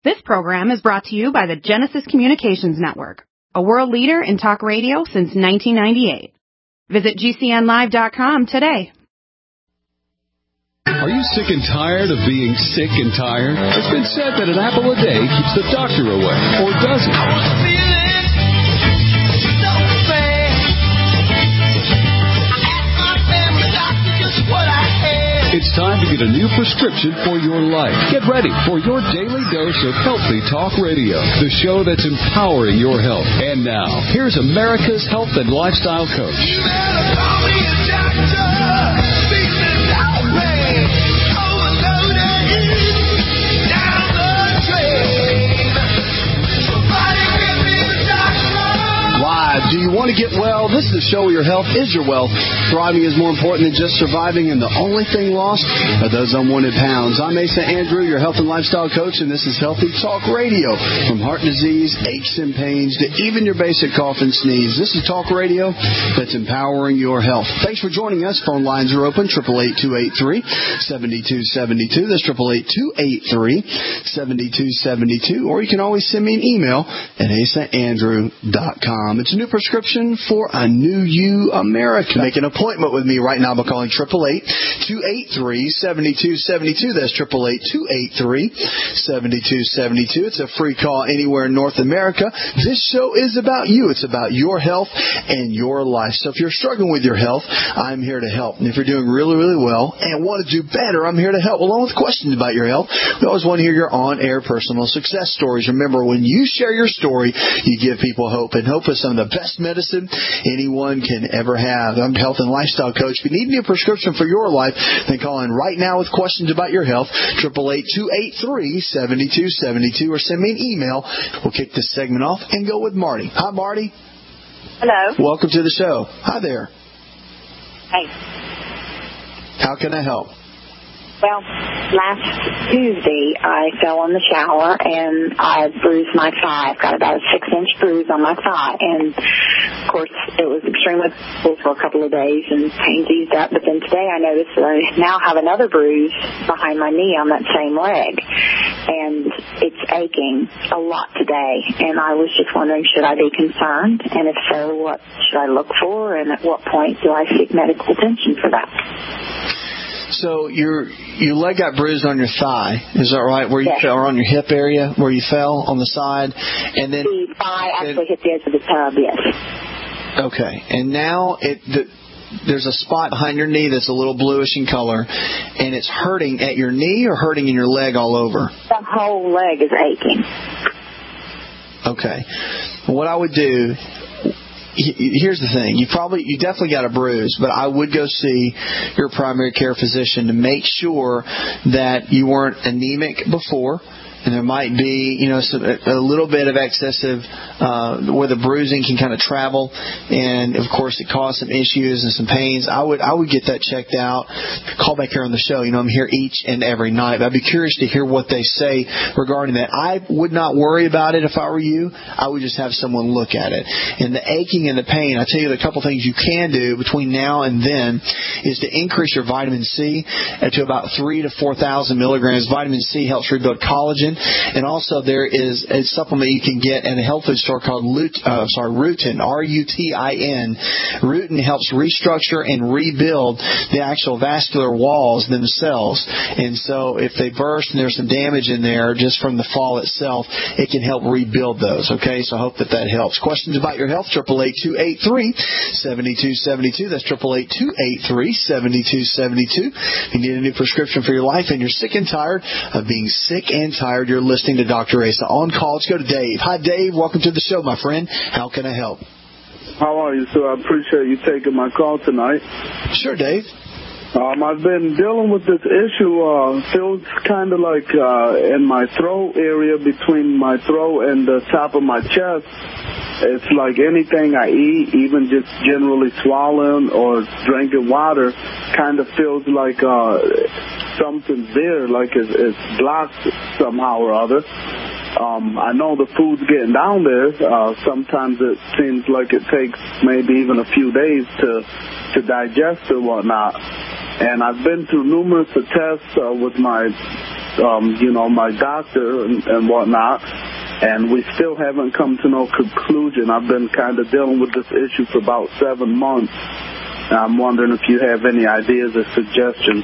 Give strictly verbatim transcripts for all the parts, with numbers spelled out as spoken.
This program is brought to you by the Genesis Communications Network, a world leader in talk radio since nineteen ninety-eight. Visit G C N live dot com today. Are you sick and tired of being sick and tired? It's been said that an apple a day keeps the doctor away, or does it? I was feeling so bad. I asked my family doctor just what I had. It's time to get a new prescription for your life. Get ready for your daily dose of Healthy Talk Radio, the show that's empowering your health. And now, here's America's health and lifestyle coach. You better call me a doctor. Do you want to get well? This is the show where your health is your wealth. Thriving is more important than just surviving, and the only thing lost are those unwanted pounds. I'm Asa Andrew, your health and lifestyle coach, and this is Healthy Talk Radio. From heart disease, aches and pains, to even your basic cough and sneeze, this is talk radio that's empowering your health. Thanks for joining us. Phone lines are open, eight eight eight, two eight three, seven two seven two. That's eight eight eight, two eight three, seven two seven two. Or you can always send me an email at asa andrew dot com. It's a new prescription for a new you, America. Make an appointment with me right now by calling eight eight eight, two eight three, seven two seven two. That's eight eight eight, two eight three, seven two seven two. It's a free call anywhere in North America. This show is about you. It's about your health and your life. So if you're struggling with your health, I'm here to help. And if you're doing really, really well and want to do better, I'm here to help. Along with questions about your health, we always want to hear your on-air personal success stories. Remember, when you share your story, you give people hope. And hope is some of the best medicine anyone can ever have. I'm a health and lifestyle coach. If you need a prescription for your life, then call in right now with questions about your health, eight eight eight, two eight three, seven two seven two, or send me an email. We'll kick this segment off and go with Marty. Hi, Marty. Hello. Welcome to the show. Hi there. Hey. How can I help? Well, last Tuesday, I fell in the shower, and I bruised my thigh. I've got about a six-inch bruise on my thigh, and, of course, it was extremely painful for a couple of days, and pain eased up. But then today I noticed that I now have another bruise behind my knee on that same leg, and it's aching a lot today. And I was just wondering, should I be concerned? And if so, what should I look for, and at what point do I seek medical attention for that? So your your leg got bruised on your thigh, is that right? Where you yes. fell, or on your hip area, where you fell on the side, and then the thigh actually hit the edge of the tub. Yes. Okay, and now it the, there's a spot behind your knee that's a little bluish in color, and it's hurting at your knee or hurting in your leg all over. The whole leg is aching. Okay, what I would do. Here's the thing. You probably, you definitely got a bruise, but I would go see your primary care physician to make sure that you weren't anemic before. And there might be, you know, some, a little bit of excessive, uh, where the bruising can kind of travel, and of course it caused some issues and some pains. I would, I would get that checked out. Call back here on the show. You know, I'm here each and every night. But I'd be curious to hear what they say regarding that. I would not worry about it if I were you. I would just have someone look at it. And the aching and the pain, I tell you, the couple things you can do between now and then is to increase your vitamin C to about three to four thousand milligrams. Vitamin C helps rebuild collagen. And also there is a supplement you can get at a health food store called Lut, uh, sorry, Rutin, R U T I N. Rutin helps restructure and rebuild the actual vascular walls themselves. And so if they burst and there's some damage in there just from the fall itself, it can help rebuild those. Okay, so I hope that that helps. Questions about your health, eight eight eight, two eight three, seven two seven two. That's eight eight eight, two eight three, seven two seven two. If you need a new prescription for your life and you're sick and tired of being sick and tired, you're listening to Doctor Asa. On call, let's go to Dave. Hi, Dave. Welcome to the show, my friend. How can I help? How are you, sir? I appreciate you taking my call tonight. Sure, Dave. Um, I've been dealing with this issue. Uh, feels kind of like uh, in my throat area, between my throat and the top of my chest. It's like anything I eat, even just generally swallowing or drinking water, kind of feels like uh, something's there, like it's, it's blocked somehow or other. Um, I know the food's getting down there. Uh, sometimes it seems like it takes maybe even a few days to to digest or whatnot. And I've been through numerous tests uh, with my um, you know, my doctor and, and whatnot, and we still haven't come to no conclusion. I've been kind of dealing with this issue for about seven months. I'm wondering if you have any ideas or suggestions.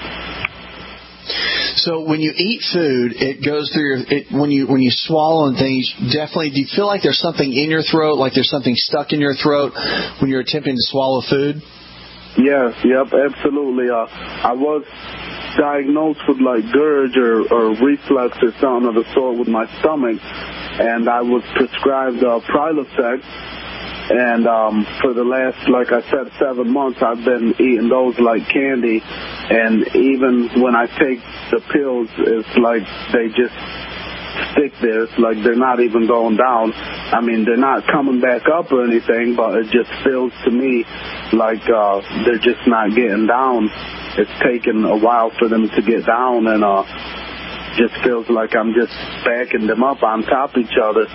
So when you eat food, it goes through your. It, when you when you swallow and things, definitely. Do you feel like there's something in your throat, like there's something stuck in your throat when you're attempting to swallow food? Yes, yep, absolutely. Uh, I was diagnosed with like GERD or, or reflux or something of the sort with my stomach, and I was prescribed uh, Prilosec. And um, for the last, like I said, seven months, I've been eating those like candy. And even when I take the pills, it's like they just stick there. It's like they're not even going down. I mean, they're not coming back up or anything, but it just feels to me like uh, they're just not getting down. It's taken a while for them to get down, and uh, just feels like I'm just stacking them up on top of each other.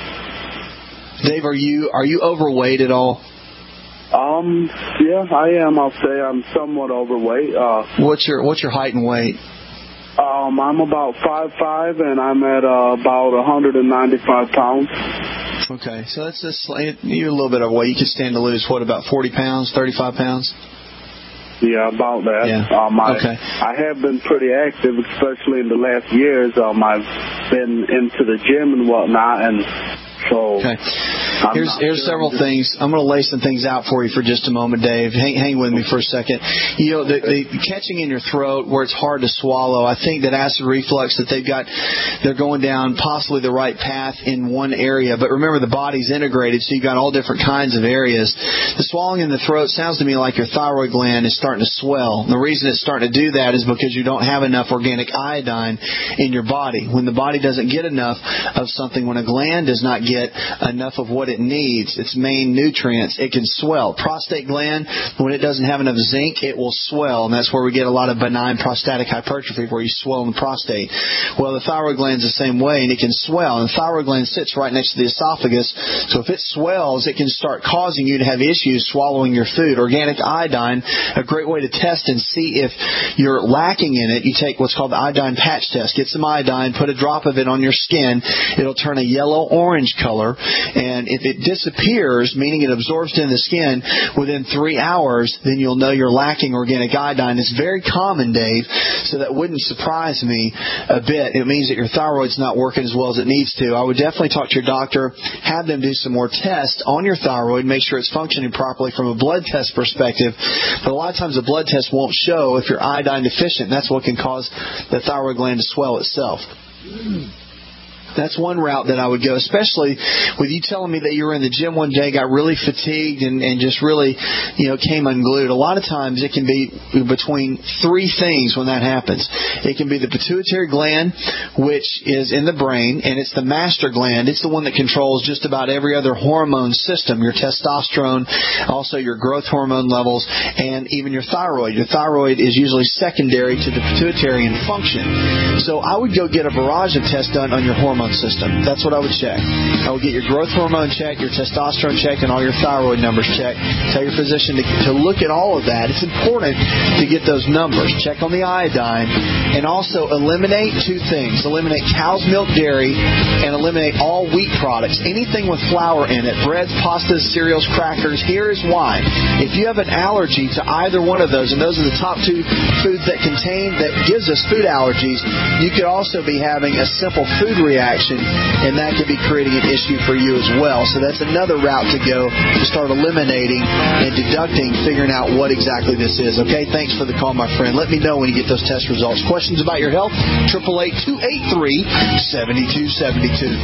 Dave, are you are you overweight at all? Um, yeah, I am. I'll say I'm somewhat overweight. Uh, what's your what's your height and weight? Um, I'm about five five, and I'm at uh, about one hundred ninety-five pounds. Okay, so that's just you're a little bit overweight. You could stand to lose what, about forty pounds, thirty-five pounds? Yeah, about that. Yeah. Um, I, okay. I have been pretty active, especially in the last years. Um, I've been into the gym and whatnot, and so okay. Here's here's sure several just... things. I'm going to lay some things out for you for just a moment, Dave. Hang, hang with me for a second. You know, the, the catching in your throat where it's hard to swallow, I think that acid reflux, that they've got, they're going down possibly the right path in one area. But remember, the body's integrated, so you've got all different kinds of areas. The swallowing in the throat sounds to me like your thyroid gland is starting to swell. And the reason it's starting to do that is because you don't have enough organic iodine in your body. When the body doesn't get enough of something, when a gland does not get enough of what it needs, its main nutrients, it can swell. Prostate gland, when it doesn't have enough zinc, it will swell, and that's where we get a lot of benign prostatic hypertrophy, where you swell in the prostate. Well, the thyroid gland's the same way, and it can swell, and the thyroid gland sits right next to the esophagus, so if it swells, it can start causing you to have issues swallowing your food. Organic iodine, a great way to test and see if you're lacking in it, you take what's called the iodine patch test. Get some iodine, put a drop of it on your skin, it'll turn a yellow-orange color, and if it disappears, meaning it absorbs into the skin within three hours, then you'll know you're lacking organic iodine. It's very common, Dave, so that wouldn't surprise me a bit. It means that your thyroid's not working as well as it needs to. I would definitely talk to your doctor, have them do some more tests on your thyroid, make sure it's functioning properly from a blood test perspective. But a lot of times the blood test won't show if you're iodine deficient, and that's what can cause the thyroid gland to swell itself. That's one route that I would go, especially with you telling me that you were in the gym one day, got really fatigued, and, and just really, you know, came unglued. A lot of times it can be between three things when that happens. It can be the pituitary gland, which is in the brain, and it's the master gland. It's the one that controls just about every other hormone system, your testosterone, also your growth hormone levels, and even your thyroid. Your thyroid is usually secondary to the pituitary in function. So I would go get a barrage of tests done on your hormone system. That's what I would check. I would get your growth hormone checked, your testosterone checked, and all your thyroid numbers checked. Tell your physician to, to look at all of that. It's important to get those numbers. Check on the iodine, and also eliminate two things. Eliminate cow's milk dairy, and eliminate all wheat products. Anything with flour in it. Breads, pastas, cereals, crackers. Here is why. If you have an allergy to either one of those, and those are the top two foods that contain, that gives us food allergies, you could also be having a simple food reaction, and that could be creating an issue for you as well. So that's another route to go to start eliminating and deducting, figuring out what exactly this is. Okay, thanks for the call, my friend. Let me know when you get those test results. Questions about your health? eight eight eight, two eight three, seven two seven two.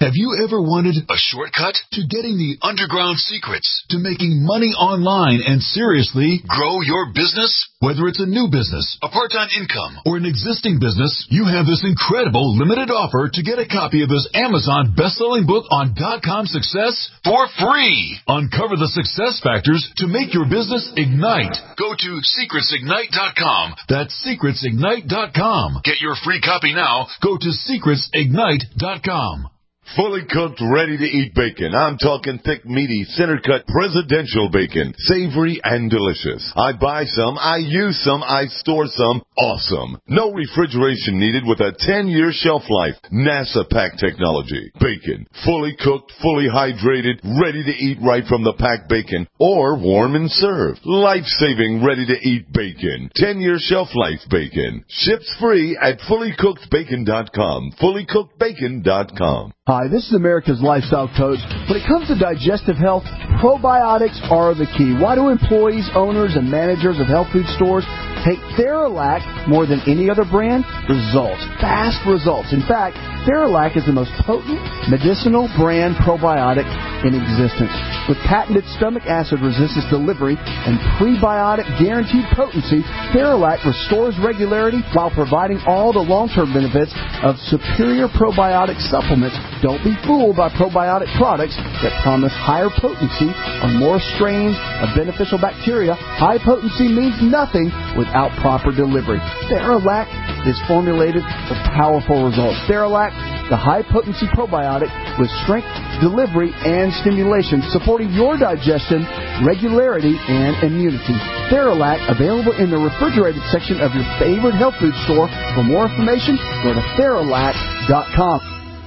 Have you ever wanted a shortcut to getting the underground secrets to making money online and seriously grow your business? Whether it's a new business, a part-time income, or an existing business, you have this incredible limited offer to get a copy of this Amazon best-selling book on dot-com success for free. Uncover the success factors to make your business ignite. Go to secrets ignite dot com. That's secrets ignite dot com. Get your free copy now. Go to secrets ignite dot com. Fully cooked, ready-to-eat bacon. I'm talking thick, meaty, center-cut presidential bacon. Savory and delicious. I buy some, I use some, I store some. Awesome. No refrigeration needed with a ten-year shelf life. NASA pack technology. Bacon. Fully cooked, fully hydrated, ready to eat right from the packed bacon. Or warm and served. Life-saving, ready-to-eat bacon. ten-year shelf life bacon. Ships free at fully cooked bacon dot com. fully cooked bacon dot com. Hi, this is America's Lifestyle Coach. When it comes to digestive health, probiotics are the key. Why do employees, owners, and managers of health food stores take Theralac more than any other brand? Results. Fast results. In fact, Theralac is the most potent medicinal brand probiotic in existence. With patented stomach acid resistance delivery and prebiotic guaranteed potency, Theralac restores regularity while providing all the long-term benefits of superior probiotic supplements. Don't be fooled by probiotic products that promise higher potency or more strains of beneficial bacteria. High potency means nothing without proper delivery. Theralac is formulated for powerful results. Theralac, the high-potency probiotic with strength, delivery, and stimulation, supporting your digestion, regularity, and immunity. Theralac, available in the refrigerated section of your favorite health food store. For more information, go to Theralac dot com.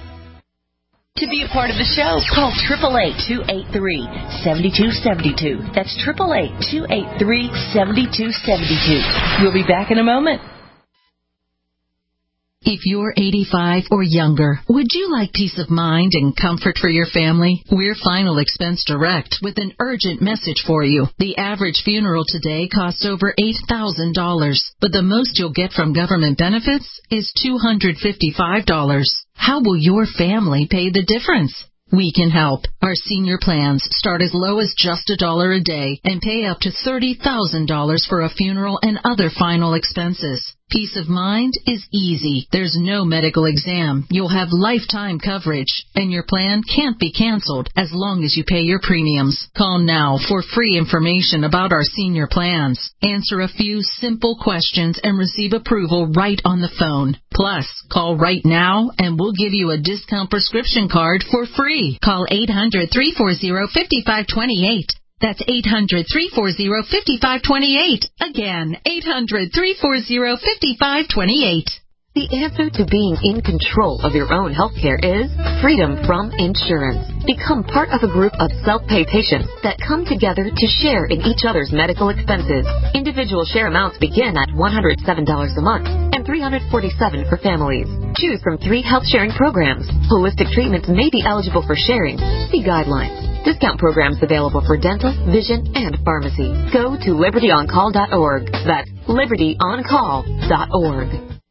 To be a part of the show, call eight eight eight, two eight three, seven two seven two. That's eight eight eight, two eight three, seven two seven two. We'll be back in a moment. If you're eighty-five or younger, would you like peace of mind and comfort for your family? We're Final Expense Direct with an urgent message for you. The average funeral today costs over eight thousand dollars, but the most you'll get from government benefits is two hundred fifty-five dollars. How will your family pay the difference? We can help. Our senior plans start as low as just a dollar a day and pay up to thirty thousand dollars for a funeral and other final expenses. Peace of mind is easy. There's no medical exam. You'll have lifetime coverage, and your plan can't be canceled as long as you pay your premiums. Call now for free information about our senior plans. Answer a few simple questions and receive approval right on the phone. Plus, call right now and we'll give you a discount prescription card for free. Call eight hundred, three four zero, five five two eight. That's eight hundred, three four zero, five five two eight. Again, eight hundred, three four zero, five five two eight. The answer to being in control of your own health care is freedom from insurance. Become part of a group of self-pay patients that come together to share in each other's medical expenses. Individual share amounts begin at one hundred seven dollars a month and three hundred forty-seven dollars for families. Choose from three health sharing programs. Holistic treatments may be eligible for sharing. See guidelines. Discount programs available for dental, vision, and pharmacy. Go to liberty on call dot org. That's liberty on call dot org.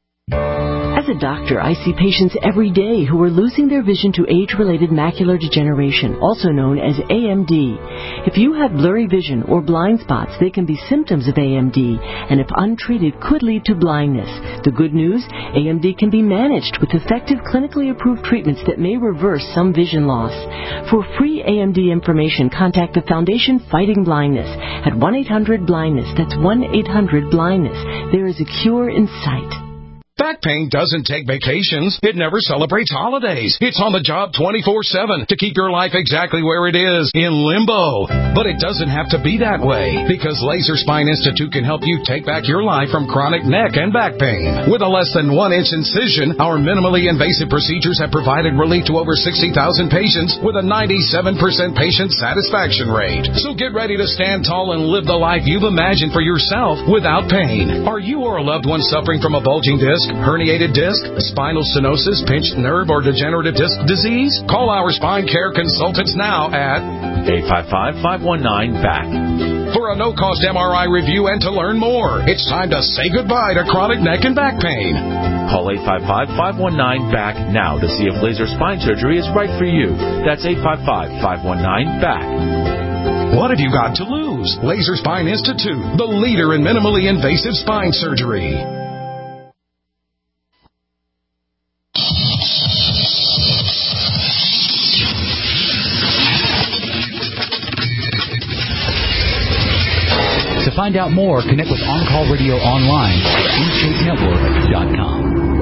As a doctor, I see patients every day who are losing their vision to age-related macular degeneration, also known as A M D. If you have blurry vision or blind spots, they can be symptoms of A M D, and if untreated, could lead to blindness. The good news, A M D can be managed with effective clinically approved treatments that may reverse some vision loss. For free A M D information, contact the Foundation Fighting Blindness at one eight hundred blindness. That's one eight hundred blindness. There is a cure in sight. Back pain doesn't take vacations. It never celebrates holidays. It's on the job twenty-four seven to keep your life exactly where it is, in limbo. But it doesn't have to be that way, because Laser Spine Institute can help you take back your life from chronic neck and back pain. With a less than one inch incision, our minimally invasive procedures have provided relief to over sixty thousand patients with a ninety-seven percent patient satisfaction rate. So get ready to stand tall and live the life you've imagined for yourself without pain. Are you or a loved one suffering from a bulging disc, herniated disc, spinal stenosis, pinched nerve, or degenerative disc disease? Call our spine care consultants now at eight five five, five one nine, B A C. For for a no-cost M R I review and to learn more. It's time to say goodbye to chronic neck and back pain. Call eight five five, five one nine, B A C now to see if laser spine surgery is right for you. That's eight five five, five one nine, B A C. What have you got to lose? Laser Spine Institute, the leader in minimally invasive spine surgery. To find out more, connect with On Call Radio online at in shape network dot com.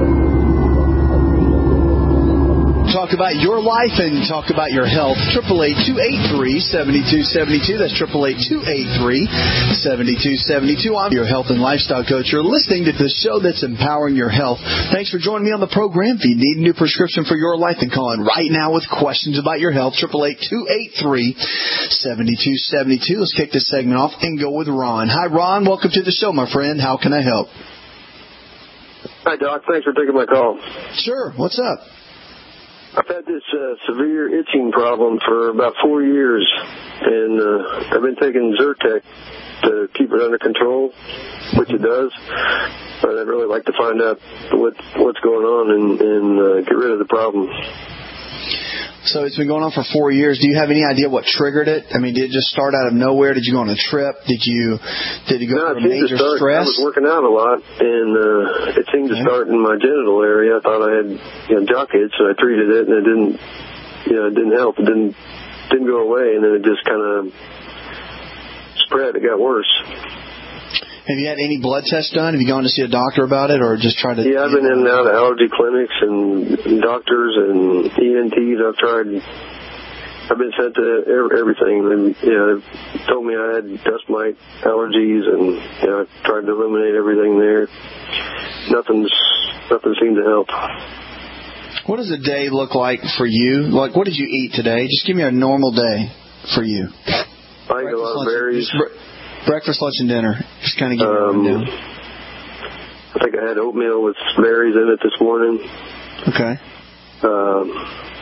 Talk about your life and talk about your health. eight eight eight, two eight three, seven two seven two. That's eight eight eight, two eight three, seven two seven two. I'm your health and lifestyle coach. You're listening to the show that's empowering your health. Thanks for joining me on the program. If you need a new prescription for your life, then call in right now with questions about your health. eight eight eight, two eight three, seven two seven two. Let's kick this segment off and go with Ron. Hi, Ron. Welcome to the show, my friend. How can I help? Hi, Doc. Thanks for taking my call. Sure. What's up? I've had this uh, severe itching problem for about four years, and uh, I've been taking Zyrtec to keep it under control, which it does. But I'd really like to find out what what's going on and, and uh, get rid of the problem. So it's been going on for four years. Do you have any idea what triggered it? I mean, did it just start out of nowhere? Did you go on a trip? Did you did you go no, through a major start, stress? I was working out a lot, and uh, it seemed to okay. start in my genital area. I thought I had you know, jock itch, so I treated it, and it didn't, you know, it didn't help. It didn't didn't go away, and then it just kind of spread. It got worse. Have you had any blood tests done? Have you gone to see a doctor about it, or just tried to? Yeah, I've been in and out of allergy clinics and doctors and E N Ts. I've tried. I've been sent to everything. And you know, they told me I had dust mite allergies, and you know, I tried to eliminate everything there. Nothing's nothing seemed to help. What does a day look like for you? Like, what did you eat today? Just give me a normal day for you. I eat a lot of berries. Breakfast, lunch, and dinner. Just kind of give um, me a rundown. I think I had oatmeal with berries in it this morning. Okay. Um,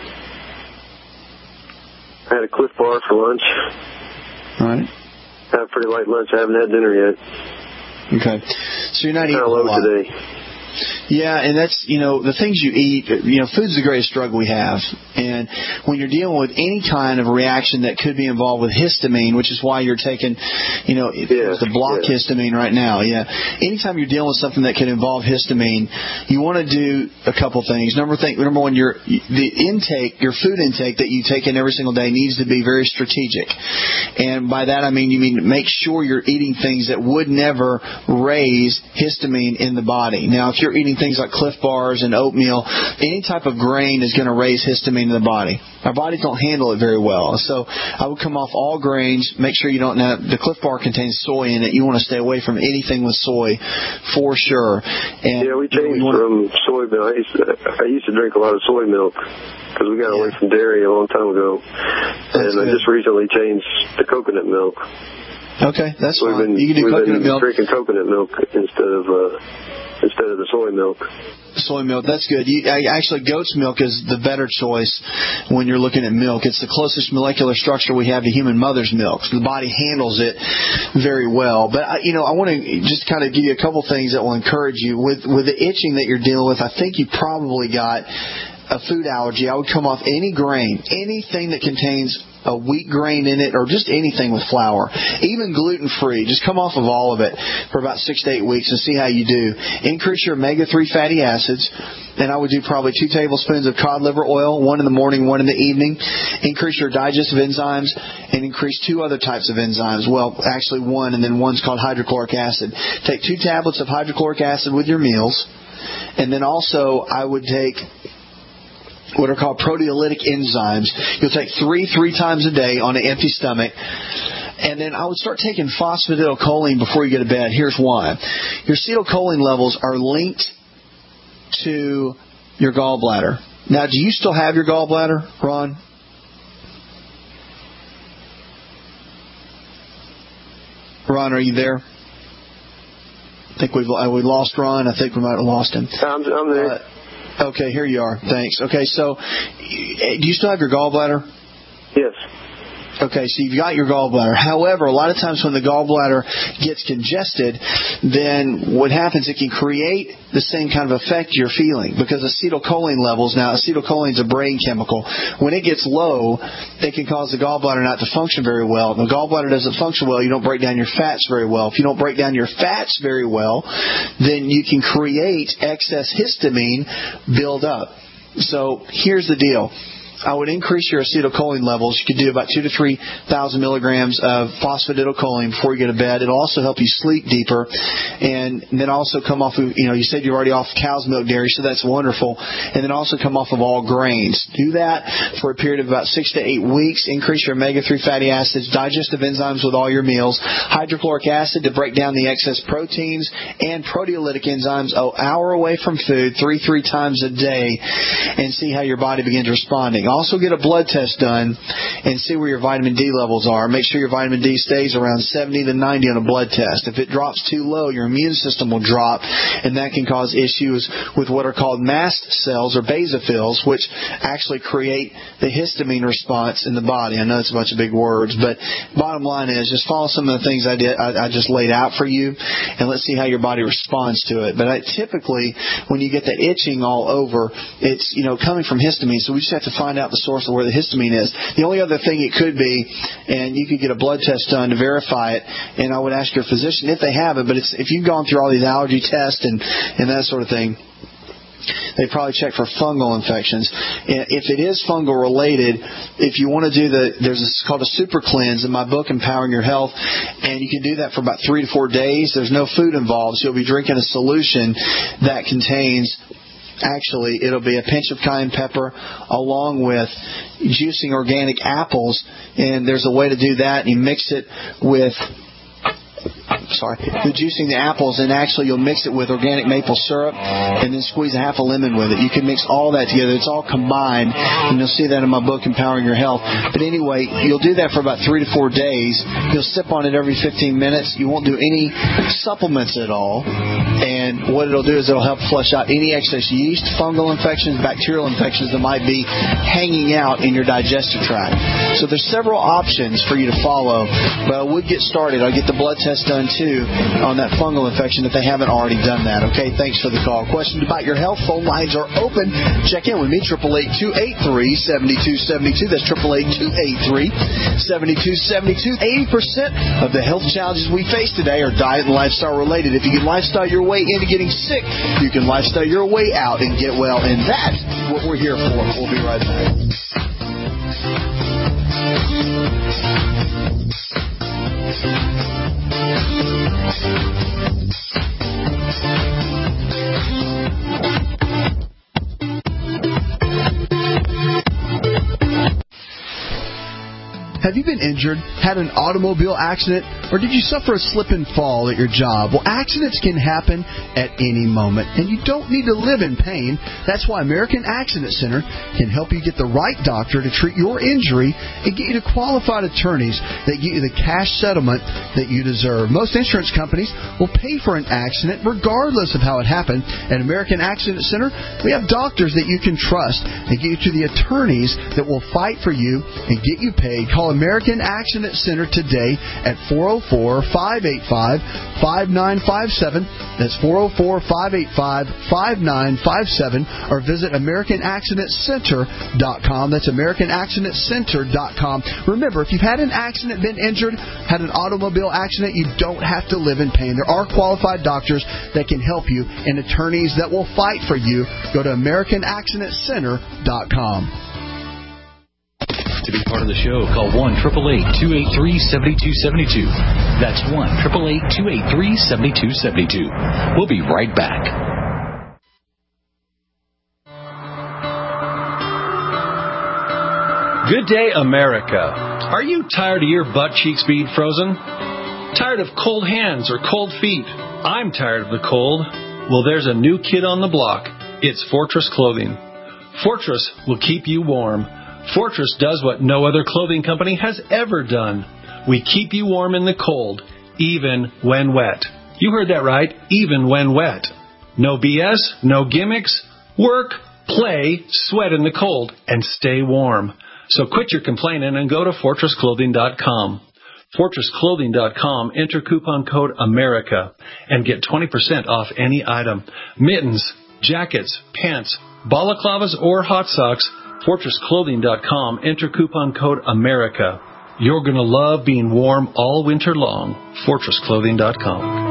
I had a Cliff Bar for lunch. All right. I had a pretty light lunch. I haven't had dinner yet. Okay. So you're not eating a low lot today. Yeah, and that's, you know, the things you eat, you know, food's the greatest drug we have. And when you're dealing with any kind of reaction that could be involved with histamine, which is why you're taking, you know, yeah, the block yeah. histamine right now. Yeah. Anytime you're dealing with something that could involve histamine, you want to do a couple things. Number thing, number one, your the intake, your food intake that you take in every single day needs to be very strategic. And by that I mean you mean make sure you're eating things that would never raise histamine in the body. Now, if you're eating things like Cliff Bars and oatmeal, any type of grain is going to raise histamine in the body. Our bodies don't handle it very well. So I would come off all grains. Make sure you don't know. The Cliff Bar contains soy in it. You want to stay away from anything with soy for sure. And yeah, we changed we from soy milk. I used, to, I used to drink a lot of soy milk because we got yeah. away from dairy a long time ago. That's and good. I just recently changed to coconut milk. Okay, that's so fine. We've been, you can do we've coconut been milk. drinking coconut milk instead of... Uh, Instead of the soy milk. Soy milk, that's good. You, actually, goat's milk is the better choice when you're looking at milk. It's the closest molecular structure we have to human mother's milk. So the body handles it very well. But, I, you know, I want to just kind of give you a couple things that will encourage you. With, with the itching that you're dealing with, I think you probably got a food allergy. I would come off any grain, anything that contains a wheat grain in it, or just anything with flour, even gluten-free. Just come off of all of it for about six to eight weeks and see how you do. Increase your omega three fatty acids, and I would do probably two tablespoons of cod liver oil, one in the morning, one in the evening. Increase your digestive enzymes, and increase two other types of enzymes. Well, actually one, and then one's called hydrochloric acid. Take two tablets of hydrochloric acid with your meals, and then also I would take what are called proteolytic enzymes. You'll take three, three times a day on an empty stomach. And then I would start taking phosphatidylcholine before you go to bed. Here's why. Your acetylcholine levels are linked to your gallbladder. Now, do you still have your gallbladder, Ron? Ron, are you there? I think we've we lost Ron. I think we might have lost him. I'm, I'm there. Uh, Okay, here you are. Thanks. Okay, so do you still have your gallbladder? Yes. Okay, so you've got your gallbladder. However, a lot of times when the gallbladder gets congested, then what happens, it can create the same kind of effect you're feeling because acetylcholine levels, now acetylcholine is a brain chemical. When it gets low, it can cause the gallbladder not to function very well. When the gallbladder doesn't function well, you don't break down your fats very well. If you don't break down your fats very well, then you can create excess histamine build up. So here's the deal. I would increase your acetylcholine levels. You could do about two to three thousand milligrams of phosphatidylcholine before you go to bed. It'll also help you sleep deeper, and then also come off of, you know, you said you're already off cow's milk dairy, so that's wonderful. And then also come off of all grains. Do that for a period of about six to eight weeks. Increase your omega three fatty acids, digestive enzymes with all your meals, hydrochloric acid to break down the excess proteins, and proteolytic enzymes an hour away from food, three three times a day, and see how your body begins responding. Also get a blood test done and see where your vitamin D levels are. Make sure your vitamin D stays around seventy to ninety on a blood test. If it drops too low, your immune system will drop, and that can cause issues with what are called mast cells or basophils, which actually create the histamine response in the body. I know it's a bunch of big words, but bottom line is just follow some of the things I did. I, I just laid out for you, and let's see how your body responds to it. But I, typically, when you get the itching all over, it's, you know, coming from histamine, so we just have to find out the source of where the histamine is. The only other thing it could be, and you could get a blood test done to verify it, and I would ask your physician if they have it, but it's, if you've gone through all these allergy tests and, and that sort of thing, they probably check for fungal infections. If it is fungal related, if you want to do the, there's this called a super cleanse in my book, Empowering Your Health, and you can do that for about three to four days. There's no food involved, so you'll be drinking a solution that contains, actually, it'll be a pinch of cayenne pepper along with juicing organic apples, and there's a way to do that. You mix it with, sorry, the juicing the apples, and actually you'll mix it with organic maple syrup and then squeeze a half a lemon with it. You can mix all that together. It's all combined, and you'll see that in my book, Empowering Your Health. But anyway, you'll do that for about three to four days. You'll sip on it every fifteen minutes. You won't do any supplements at all, and what it'll do is it'll help flush out any excess yeast, fungal infections, bacterial infections that might be hanging out in your digestive tract. So there's several options for you to follow, but I would get started. I'll get the blood test done too on that fungal infection if they haven't already done that. Okay, thanks for the call. Questions about your health, phone lines are open. Check in with me, eight eight eight, two eight three, seven two seven two. That's eight eight eight, two eight three, seven two seven two. eighty percent of the health challenges we face today are diet and lifestyle related. If you can lifestyle your way into getting sick, you can lifestyle your way out and get well. And that's what we're here for. We'll be right back. Have you been injured, had an automobile accident, or did you suffer a slip and fall at your job? Well, accidents can happen at any moment, and you don't need to live in pain. That's why American Accident Center can help you get the right doctor to treat your injury and get you to qualified attorneys that get you the cash settlement that you deserve. Most insurance companies will pay for an accident regardless of how it happened. At American Accident Center, we have doctors that you can trust and get you to the attorneys that will fight for you and get you paid. Call American Accident Center today at four oh four, five eight five, five nine five seven. That's four oh four, five eight five, five nine five seven. Or visit American Accident Center dot com. That's American Accident Center dot com. Remember, if you've had an accident, been injured, had an automobile accident, you don't have to live in pain. There are qualified doctors that can help you and attorneys that will fight for you. Go to American Accident Center dot com. To be part of the show, call one eight eight eight, two eight three, seven two seven two. That's one eight eight eight, two eight three, seven two seven two. We'll be right back. Good day, America. Are you tired of your butt cheeks being frozen? Tired of cold hands or cold feet? I'm tired of the cold. Well, there's a new kid on the block. It's Fortress Clothing. Fortress will keep you warm. Fortress does what no other clothing company has ever done. We keep you warm in the cold, even when wet. You heard that right, even when wet. No B S, no gimmicks. Work, play, sweat in the cold, and stay warm. So quit your complaining and go to fortress clothing dot com. fortress clothing dot com, enter coupon code AMERICA and get twenty percent off any item. Mittens, jackets, pants, balaclavas, or hot socks, fortress clothing dot com, enter coupon code AMERICA. You're going to love being warm all winter long. fortress clothing dot com.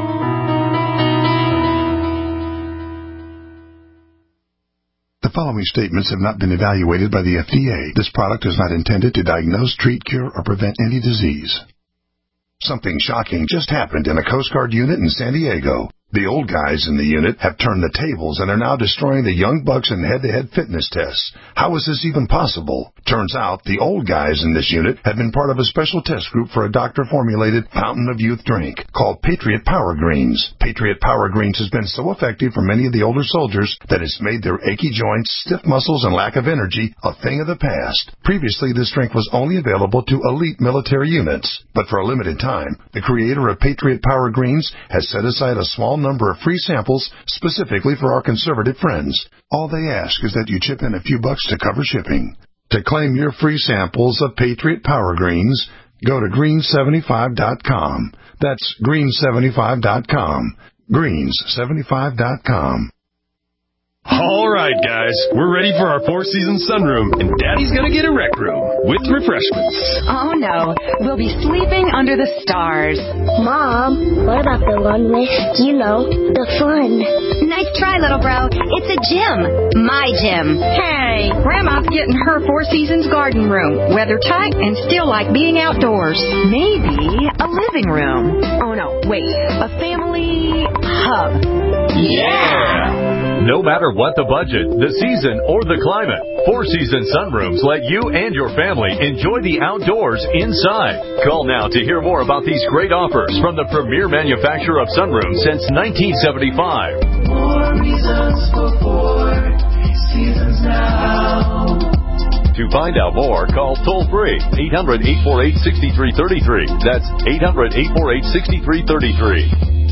The following statements have not been evaluated by the F D A. This product is not intended to diagnose, treat, cure, or prevent any disease. Something shocking just happened in a Coast Guard unit in San Diego. The old guys in the unit have turned the tables and are now destroying the young bucks in head-to-head fitness tests. How is this even possible? Turns out the old guys in this unit have been part of a special test group for a doctor-formulated fountain of youth drink called Patriot Power Greens. Patriot Power Greens has been so effective for many of the older soldiers that it's made their achy joints, stiff muscles, and lack of energy a thing of the past. Previously, this drink was only available to elite military units, but for a limited time, the creator of Patriot Power Greens has set aside a small number of free samples specifically for our conservative friends. All they ask is that you chip in a few bucks to cover shipping. To claim your free samples of Patriot Power Greens, go to green seventy-five dot com. That's green seventy-five dot com. greens seventy-five dot com. All right, guys, we're ready for our four-season sunroom, and Daddy's gonna get a rec room with refreshments. Oh, no. We'll be sleeping under the stars. Mom, what about the one with, you know, the fun? Nice try, little bro. It's a gym. My gym. Hey, Grandma's getting her Four Seasons garden room. Weather tight and still like being outdoors. Maybe a living room. Oh, no, wait. A family hub. Yeah! No matter what the budget, the season, or the climate, Four Seasons Sunrooms let you and your family enjoy the outdoors inside. Call now to hear more about these great offers from the premier manufacturer of sunrooms since nineteen seventy-five. More reasons for Four Seasons now. To find out more, call toll-free eight hundred, eight four eight, six three three three. That's eight hundred, eight four eight, six three three three.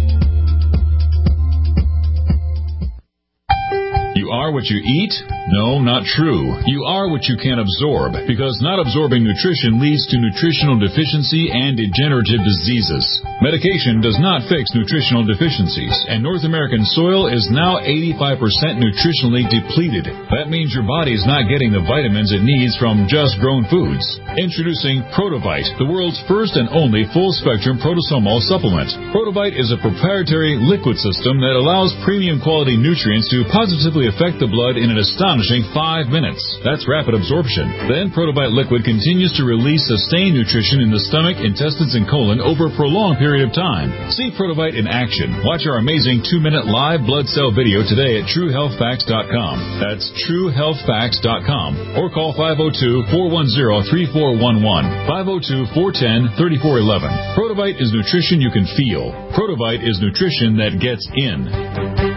You are what you eat? No, not true. You are what you can absorb, because not absorbing nutrition leads to nutritional deficiency and degenerative diseases. Medication does not fix nutritional deficiencies, and North American soil is now eighty-five percent nutritionally depleted. That means your body is not getting the vitamins it needs from just grown foods. Introducing Protovite, the world's first and only full-spectrum protosomal supplement. Protovite is a proprietary liquid system that allows premium quality nutrients to positively affect the blood in an astonishing five minutes. That's rapid absorption. Then Protovite liquid continues to release sustained nutrition in the stomach, intestines, and colon over a prolonged period of time. See Protovite in action. Watch our amazing two-minute live blood cell video today at true health facts dot com. That's true health facts dot com. Or call five oh two, four one oh, three four one one, five oh two, four one oh, three four one one. Protovite is nutrition you can feel. Protovite is nutrition that gets in.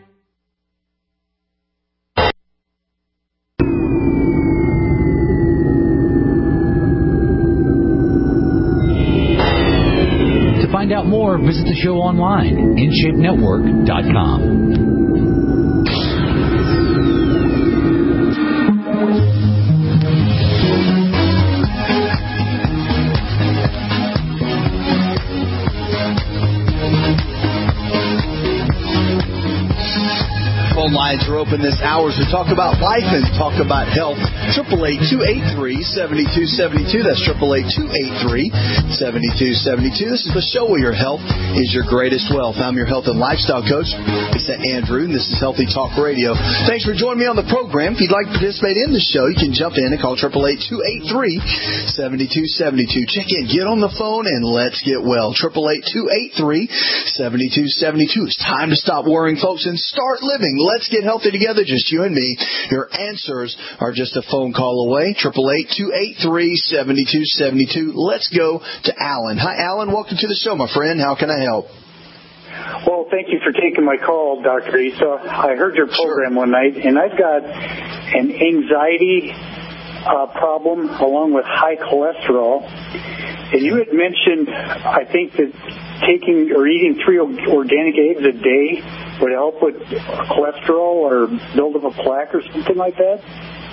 To find out more, visit the show online, in shape network dot com. Phone lines are open this hour as we talk about life and talk about health. Triple eight two eight three seventy two seventy two. That's triple eight two eight three seventy two seventy two. This is the show where your health is your greatest wealth. I'm your health and lifestyle coach, Lisa Andrew, and this is Healthy Talk Radio. Thanks for joining me on the program. If you'd like to participate in the show, you can jump in and call triple eight two eight three seventy two seventy two. Check in, get on the phone, and let's get well. Triple eight two eight three seventy two seventy two. It's time to stop worrying, folks, and start living. Let's get healthy together, just you and me. Your answers are just a phone call away. triple eight two eight three seventy two seventy two. Let's go to Alan. Hi, Alan. Welcome to the show, my friend. How can I help? Well, thank you for taking my call, Doctor Issa. I heard your program one night, and I've got an anxiety uh, problem along with high cholesterol. And you had mentioned, I think, that taking or eating three organic eggs a day would help with cholesterol or build up a plaque or something like that?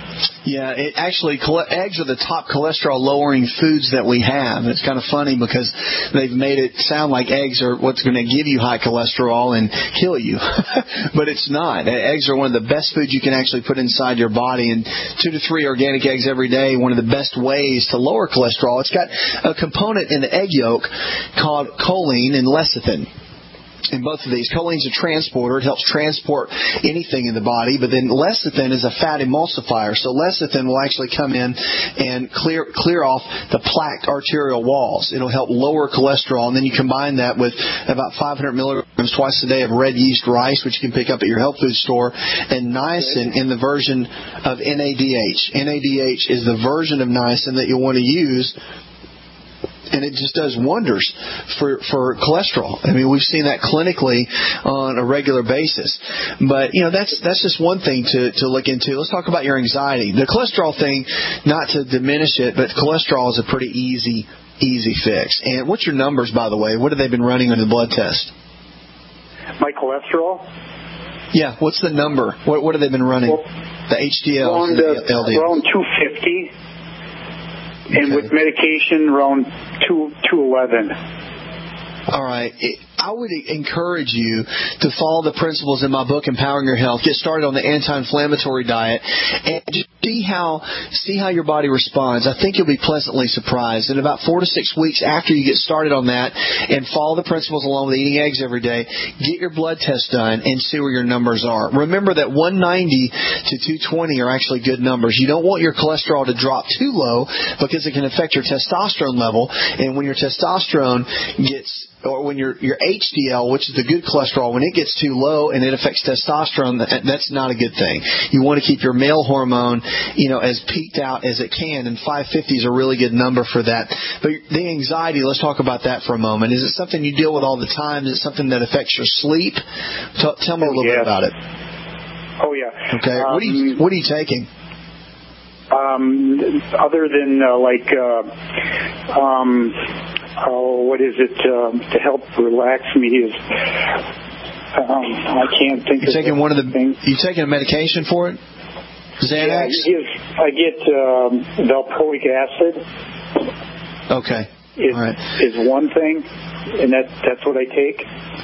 Yeah, it actually, eggs are the top cholesterol-lowering foods that we have. It's kind of funny because they've made it sound like eggs are what's going to give you high cholesterol and kill you. But it's not. Eggs are one of the best foods you can actually put inside your body. And two to three organic eggs every day, one of the best ways to lower cholesterol. It's got a component in the egg yolk called choline and lecithin. In both of these, choline's a transporter. It helps transport anything in the body. But then lecithin is a fat emulsifier. So lecithin will actually come in and clear clear off the plaqued arterial walls. It'll help lower cholesterol. And then you combine that with about five hundred milligrams twice a day of red yeast rice, which you can pick up at your health food store, and niacin in the version of N A D H. N A D H is the version of niacin that you'll want to use. And it just does wonders for, for cholesterol. I mean, we've seen that clinically on a regular basis. But, you know, that's that's just one thing to, to look into. Let's talk about your anxiety. The cholesterol thing, not to diminish it, but cholesterol is a pretty easy, easy fix. And what's your numbers, by the way? What have they been running on the blood test? My cholesterol? Yeah, what's the number? What, what have they been running? Well, the H D L around, and the L D L? Around two fifty. Okay. And with medication, around two two eleven. All right. I would encourage you to follow the principles in my book, Empowering Your Health. Get started on the anti-inflammatory diet and just see how see how your body responds. I think you'll be pleasantly surprised. In about four to six weeks after you get started on that and follow the principles along with eating eggs every day, get your blood test done and see where your numbers are. Remember that one ninety to two twenty are actually good numbers. You don't want your cholesterol to drop too low because it can affect your testosterone level. And when your testosterone gets or when your your H D L, which is the good cholesterol, when it gets too low and it affects testosterone, that, that's not a good thing. You want to keep your male hormone, you know, as peaked out as it can, and five fifty is a really good number for that. But the anxiety, let's talk about that for a moment. Is it something you deal with all the time? Is it something that affects your sleep? T- tell me a little yes. bit about it. Oh, yeah. Okay. Um, what are you What are you taking? Um, other than uh, like, uh, um, oh, what is it um, to help relax me is um, I can't think. You of taking one of the? thing. You taking a medication for it? Xanax. Yeah, I get um, valproic acid. Okay. Is, All right. is one thing, and that that's what I take.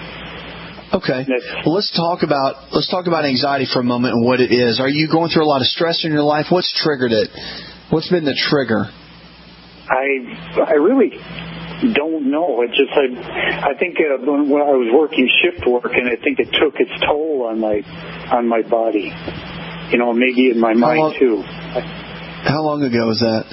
Okay. Well, let's talk about let's talk about anxiety for a moment and what it is. Are you going through a lot of stress in your life? What's triggered it? What's been the trigger? I I really don't know. It just I I think uh, when, when I was working shift work, and I think it took its toll on my on my body. You know, maybe in my How mind long, too. How long ago was that?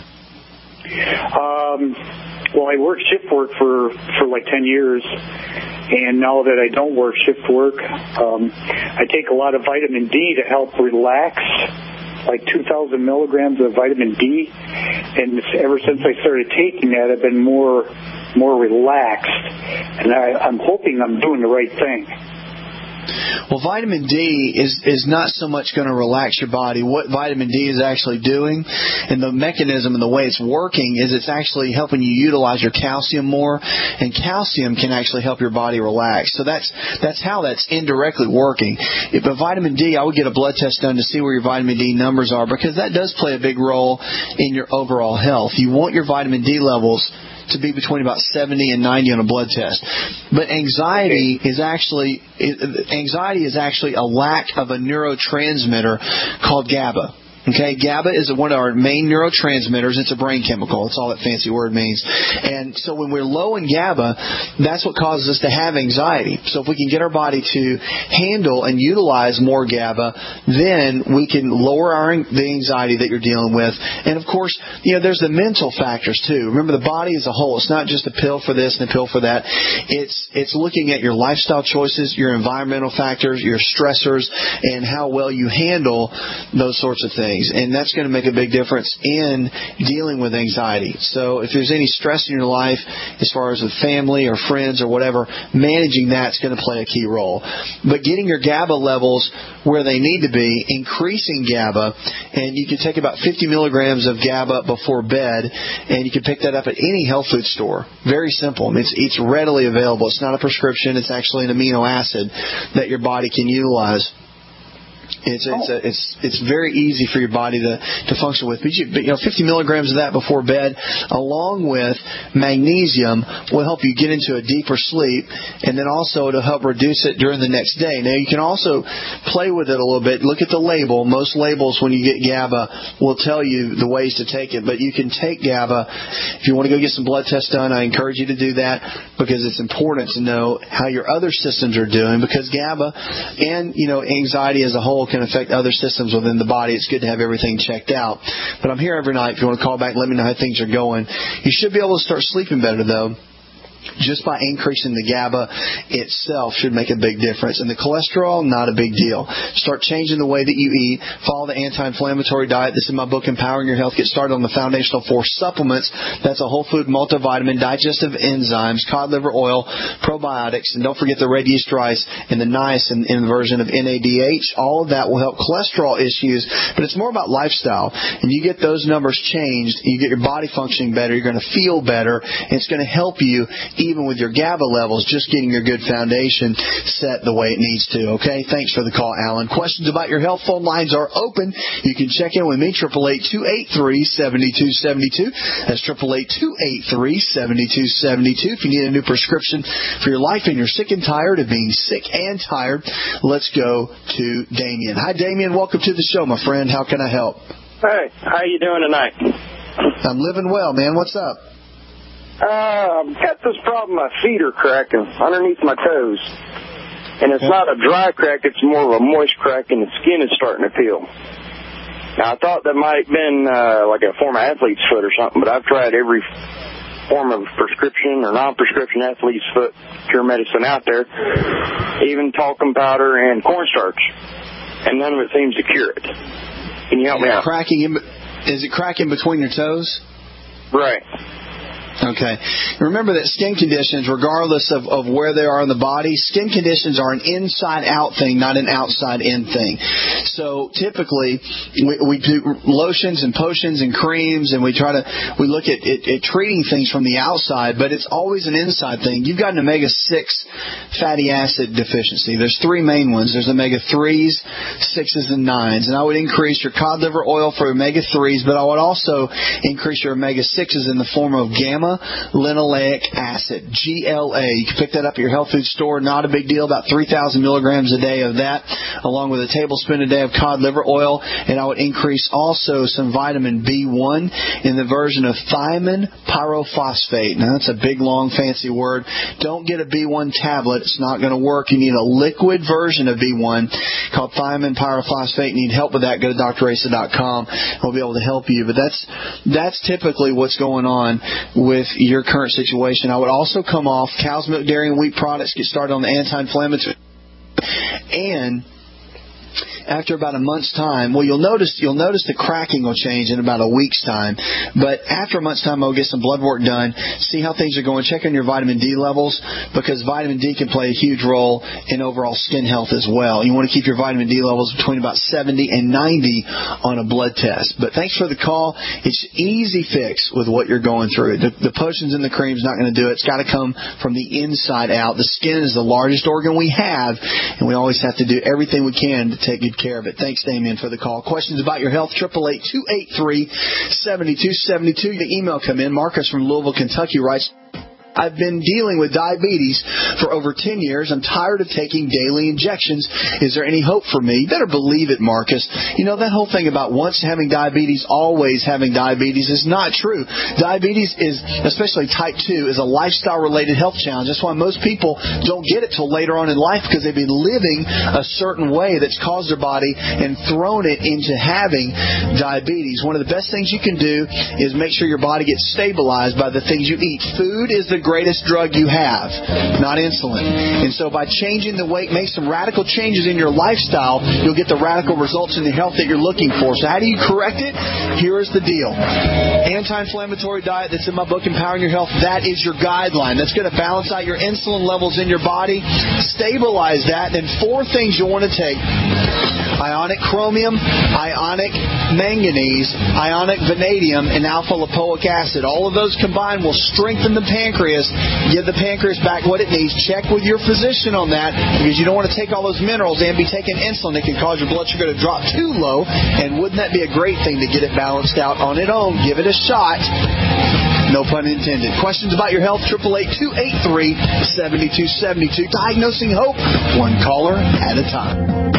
Um. Well, I worked shift work for for like ten years. And now that I don't work shift work, um, I take a lot of vitamin D to help relax, like two thousand milligrams of vitamin D. And ever since I started taking that, I've been more more relaxed. And I, I'm hoping I'm doing the right thing. Well, vitamin D is, is not so much going to relax your body. What vitamin D is actually doing and the mechanism and the way it's working is it's actually helping you utilize your calcium more, and calcium can actually help your body relax. So that's that's how that's indirectly working. If a vitamin D, I would get a blood test done to see where your vitamin D numbers are, because that does play a big role in your overall health. You want your vitamin D levels to be between about seventy and ninety on a blood test. But anxiety is actually anxiety is actually a lack of a neurotransmitter called GABA. Okay, GABA is one of our main neurotransmitters. It's a brain chemical. That's all that fancy word means. And so when we're low in GABA, that's what causes us to have anxiety. So if we can get our body to handle and utilize more GABA, then we can lower our the anxiety that you're dealing with. And of course, you know, there's the mental factors too. Remember, the body as a whole. It's not just a pill for this and a pill for that. It's it's looking at your lifestyle choices, your environmental factors, your stressors, and how well you handle those sorts of things. And that's going to make a big difference in dealing with anxiety. So if there's any stress in your life, as far as with family or friends or whatever, managing that's going to play a key role. But getting your GABA levels where they need to be, increasing GABA, and you can take about fifty milligrams of GABA before bed, and you can pick that up at any health food store. Very simple. I mean, it's, it's readily available. It's not a prescription. It's actually an amino acid that your body can utilize. It's it's a, it's it's very easy for your body to, to function with. But you, but, you know, fifty milligrams of that before bed, along with magnesium, will help you get into a deeper sleep, and then also to help reduce it during the next day. Now, you can also play with it a little bit. Look at the label. Most labels, when you get GABA, will tell you the ways to take it. But you can take GABA. If you want to go get some blood tests done, I encourage you to do that, because it's important to know how your other systems are doing, because GABA and, you know, anxiety as a whole can affect other systems within the body. It's good to have everything checked out. But I'm here every night. If you want to call back, let me know how things are going. You should be able to start sleeping better, though. Just by increasing the GABA itself should make a big difference. And the cholesterol, not a big deal. Start changing the way that you eat. Follow the anti-inflammatory diet. This is my book, Empowering Your Health. Get started on the foundational four supplements. That's a whole food multivitamin, digestive enzymes, cod liver oil, probiotics, and don't forget the red yeast rice and the niacin in the version of N A D H. All of that will help cholesterol issues, but it's more about lifestyle. And you get those numbers changed, you get your body functioning better, you're going to feel better, and it's going to help you even with your GABA levels, just getting your good foundation set the way it needs to. Okay? Thanks for the call, Alan. Questions about your health? Phone lines are open. You can check in with me, eight eight eight, two eight three, seven two seven two. That's eight eight eight, two eight three, seven two seven two. If you need a new prescription for your life and you're sick and tired of being sick and tired, let's go to Damien. Hi, Damien. Welcome to the show, my friend. How can I help? Hey, how you doing tonight? I'm living well, man. What's up? Uh, I've got this problem. My feet are cracking underneath my toes. And it's not a dry crack. It's more of a moist crack, and the skin is starting to peel. Now, I thought that might have been uh, like a former athlete's foot or something, but I've tried every form of prescription or non-prescription athlete's foot cure medicine out there, even talcum powder and cornstarch, and none of it seems to cure it. Can you help me out? Cracking in, is it cracking between your toes? Right. Okay. Remember that skin conditions, regardless of, of where they are in the body, skin conditions are an inside-out thing, not an outside-in thing. So typically, we, we do lotions and potions and creams, and we try to we look at, at, at treating things from the outside, but it's always an inside thing. You've got an omega six fatty acid deficiency. There's three main ones. There's omega threes, sixes, and nines. And I would increase your cod liver oil for omega threes, but I would also increase your omega sixes in the form of gamma linoleic acid, G L A. You can pick that up at your health food store. Not a big deal. About three thousand milligrams a day of that, along with a tablespoon a day of cod liver oil. And I would increase also some vitamin B one in the version of thiamine pyrophosphate. Now, that's a big, long, fancy word. Don't get a B one tablet. It's not going to work. You need a liquid version of B one called thiamine pyrophosphate. You need help with that, go to D R Asa dot com. We'll be able to help you. But that's that's typically what's going on with your current situation. I would also come off cow's milk, dairy, and wheat products, get started on the anti-inflammatory, and after about a month's time, well, you'll notice you'll notice the cracking will change in about a week's time. But after a month's time, I'll get some blood work done, see how things are going, check on your vitamin D levels, because vitamin D can play a huge role in overall skin health as well. You want to keep your vitamin D levels between about seventy and ninety on a blood test. But thanks for the call. It's easy fix with what you're going through. The, the potions and the cream's not going to do it. It's got to come from the inside out. The skin is the largest organ we have, and we always have to do everything we can to take good care of it. Thanks, Damien, for the call. Questions about your health? eight eight eight, two eight three, seven two seven two. The email come in. Marcus from Louisville, Kentucky writes, I've been dealing with diabetes for over ten years. I'm tired of taking daily injections. Is there any hope for me? You better believe it, Marcus. You know, that whole thing about once having diabetes, always having diabetes is not true. Diabetes is, especially type two, is a lifestyle-related health challenge. That's why most people don't get it till later on in life, because they've been living a certain way that's caused their body and thrown it into having diabetes. One of the best things you can do is make sure your body gets stabilized by the things you eat. Food is the greatest drug you have, not insulin. And so by changing the weight, make some radical changes in your lifestyle, you'll get the radical results in the health that you're looking for. So how do you correct it? Here is the deal. Anti-inflammatory diet that's in my book, Empowering Your Health, that is your guideline. That's going to balance out your insulin levels in your body, stabilize that. Then four things you'll want to take ionic chromium, ionic manganese, ionic vanadium, and alpha-lipoic acid. All of those combined will strengthen the pancreas, give the pancreas back what it needs. Check with your physician on that, because you don't want to take all those minerals and be taking insulin that can cause your blood sugar to drop too low. And wouldn't that be a great thing to get it balanced out on its own? Give it a shot. No pun intended. Questions about your health? eight eight eight, two eight three, seven two seven two. Diagnosing Hope, one caller at a time.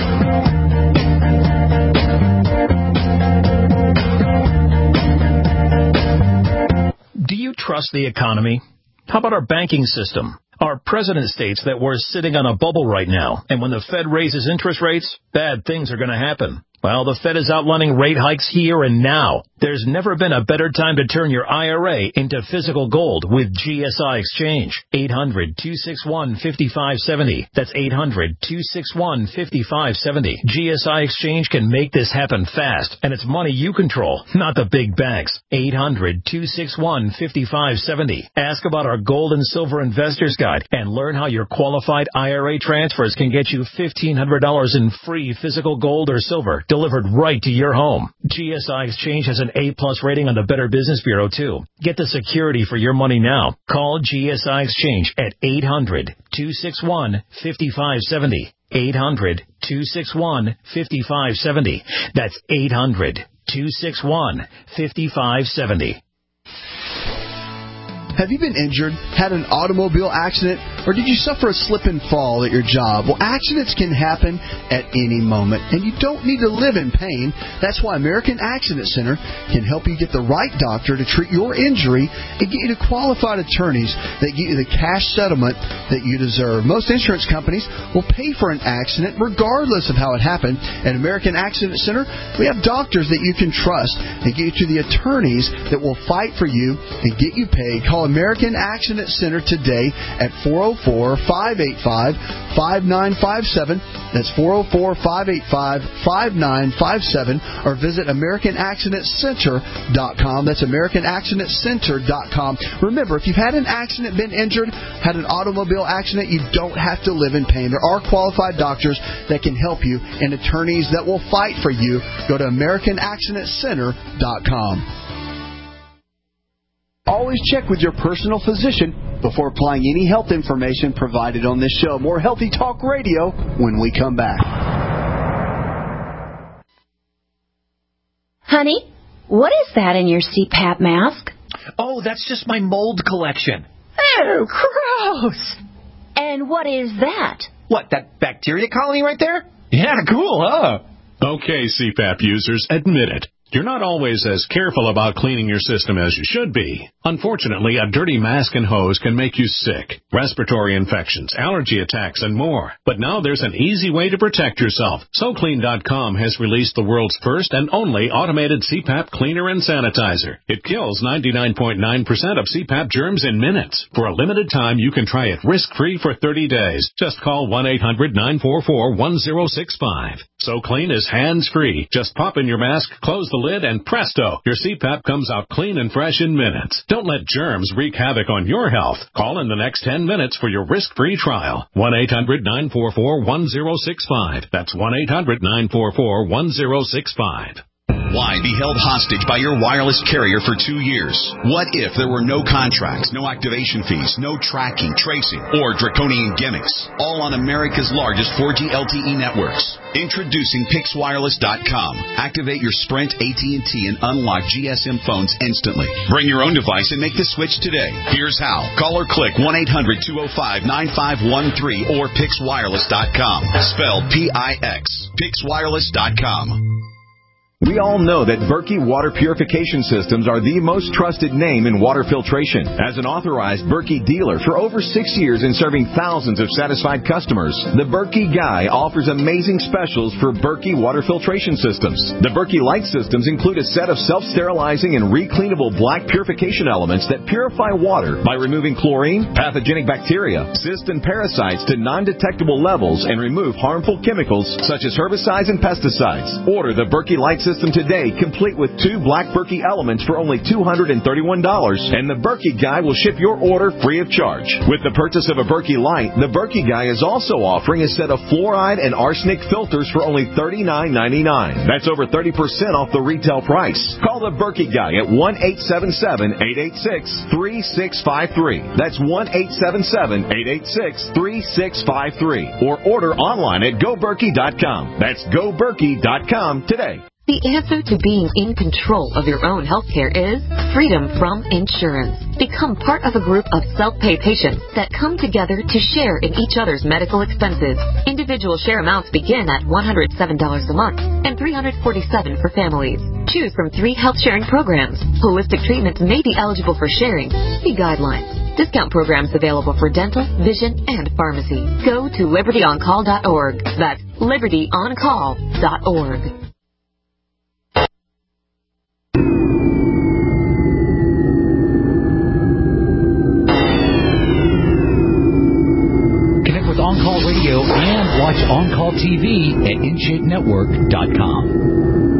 Do you trust the economy? How about our banking system? Our president states that we're sitting on a bubble right now, and when the Fed raises interest rates, bad things are going to happen. Well, the Fed is outlining rate hikes here and now. There's never been a better time to turn your I R A into physical gold with G S I Exchange. eight hundred, two six one, five five seven zero. That's eight hundred, two six one, five five seven zero. G S I Exchange can make this happen fast, and it's money you control, not the big banks. eight hundred, two six one, five five seven zero. Ask about our Gold and Silver Investors Guide and learn how your qualified I R A transfers can get you fifteen hundred dollars in free physical gold or silver delivered right to your home. G S I Exchange has an A-plus rating on the Better Business Bureau, too. Get the security for your money now. Call G S I Exchange at eight hundred, two six one, five five seven zero. eight hundred, two six one, five five seven zero. That's eight hundred, two six one, five five seven zero. Have you been injured, had an automobile accident, or did you suffer a slip and fall at your job? Well, accidents can happen at any moment, and you don't need to live in pain. That's why American Accident Center can help you get the right doctor to treat your injury and get you to qualified attorneys that get you the cash settlement that you deserve. Most insurance companies will pay for an accident regardless of how it happened. At American Accident Center, we have doctors that you can trust and get you to the attorneys that will fight for you and get you paid. Call American Accident Center today at four oh four, five eight five, five nine five seven. That's four oh four, five eight five, five nine five seven. Or visit American Accident Center dot com. That's American Accident Center dot com. Remember, if you've had an accident, been injured, had an automobile accident, you don't have to live in pain. There are qualified doctors that can help you and attorneys that will fight for you. Go to American Accident Center dot com. Always check with your personal physician before applying any health information provided on this show. More Healthy Talk Radio when we come back. Honey, what is that in your C PAP mask? Oh, that's just my mold collection. Oh, gross. And what is that? What, that bacteria colony right there? Yeah, cool, huh? Okay, C PAP users, admit it. You're not always as careful about cleaning your system as you should be. Unfortunately, a dirty mask and hose can make you sick, respiratory infections, allergy attacks, and more. But now there's an easy way to protect yourself. So Clean dot com has released the world's first and only automated C PAP cleaner and sanitizer. It kills ninety-nine point nine percent of C PAP germs in minutes. For a limited time, you can try it risk-free for thirty days. Just call one eight hundred, nine four four, one zero six five. So Clean is hands-free. Just pop in your mask, close the lid, and presto, your C PAP comes out clean and fresh in minutes. Don't let germs wreak havoc on your health. Call in the next ten minutes for your risk-free trial. one eight hundred, nine four four, one zero six five. That's one eight hundred, nine four four, one zero six five. Why be held hostage by your wireless carrier for two years? What if there were no contracts, no activation fees, no tracking, tracing, or draconian gimmicks, all on America's largest four G L T E networks? Introducing Pix Wireless dot com. Activate your Sprint, A T and T, and unlock G S M phones instantly. Bring your own device and make the switch today. Here's how. Call or click one eight hundred, two oh five, nine five one three or Pix Wireless dot com. Spelled P I X. Pix Wireless dot com. We all know that Berkey Water Purification Systems are the most trusted name in water filtration. As an authorized Berkey dealer for over six years and serving thousands of satisfied customers, the Berkey Guy offers amazing specials for Berkey Water Filtration Systems. The Berkey Light Systems include a set of self-sterilizing and recleanable black purification elements that purify water by removing chlorine, pathogenic bacteria, cysts, and parasites to non-detectable levels and remove harmful chemicals such as herbicides and pesticides. Order the Berkey Light Systems system today, complete with two Black Berkey elements for only two hundred thirty-one dollars, and the Berkey Guy will ship your order free of charge. With the purchase of a Berkey Light, the Berkey Guy is also offering a set of fluoride and arsenic filters for only thirty-nine ninety-nine. That's over thirty percent off the retail price. Call the Berkey Guy at one eight seven seven, eight eight six, three six five three. That's one eight seven seven, eight eight six, three six five three. Or order online at go berkey dot com. That's go berkey dot com today. The answer to being in control of your own healthcare is freedom from insurance. Become part of a group of self-pay patients that come together to share in each other's medical expenses. Individual share amounts begin at one hundred seven dollars a month and three hundred forty-seven dollars for families. Choose from three health sharing programs. Holistic treatments may be eligible for sharing. See guidelines. Discount programs available for dental, vision, and pharmacy. Go to liberty on call dot org. That's liberty on call dot org. Connect with On Call Radio and watch On Call T V at in shape network dot com.